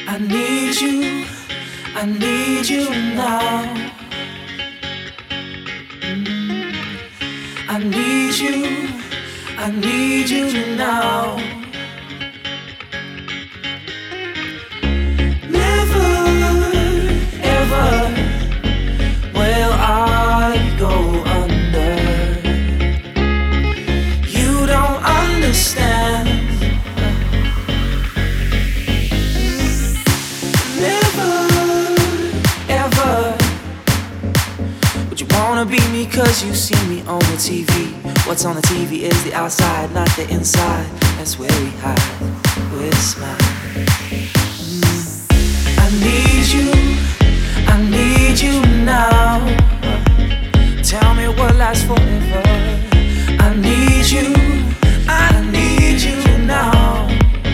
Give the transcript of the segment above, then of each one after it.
I need you, I need you now. I need you, I need you now. Never, ever will I go under. You don't understand. Wanna be me cause you see me on the TV. What's on the TV is the outside, not the inside. That's where we hide, we're smile. I need you, I need you now. Tell me what lasts forever. I need you, I need you now.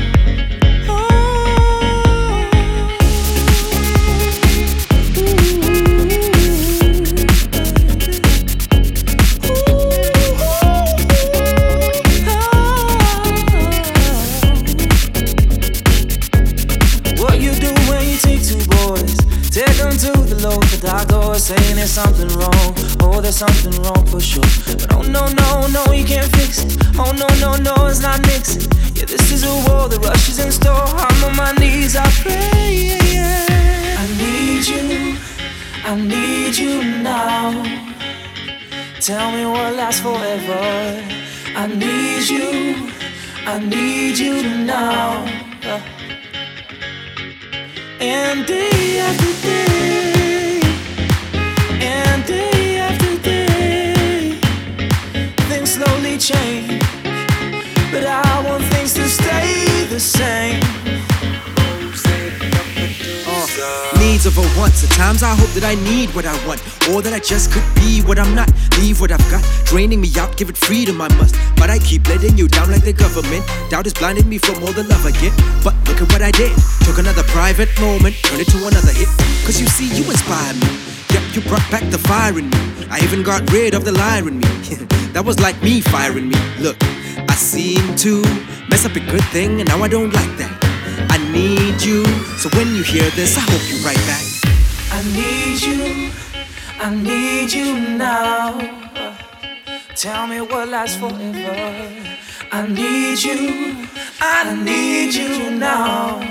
The doctor is saying there's something wrong. Oh, there's something wrong for sure. But oh no, no, no, you can't fix it. Oh no, no, no, it's not mixing. Yeah, this is a war, the rush is in store. I'm on my knees, I pray. I need you, I need you now. Tell me what lasts forever. I need you, I need you now. And day after day, and day after day, things slowly change, but I want things to stay the same. Needs over wants. At times I hope that I need what I want, or that I just could be what I'm not. Leave what I've got, draining me out, give it freedom I must. But I keep letting you down like the government. Doubt has blinded me from all the love I get. But look at what I did. Took another private moment, turned it to another hit. Cause you see, you inspire me. Yep, you brought back the fire in me. I even got rid of the liar in me. That was like me firing me. Look, I seem to mess up a good thing, and now I don't like that. I need you, so when you hear this, I hope you write back. I need you, I need you now. Tell me what lasts forever. I need you, I need you now.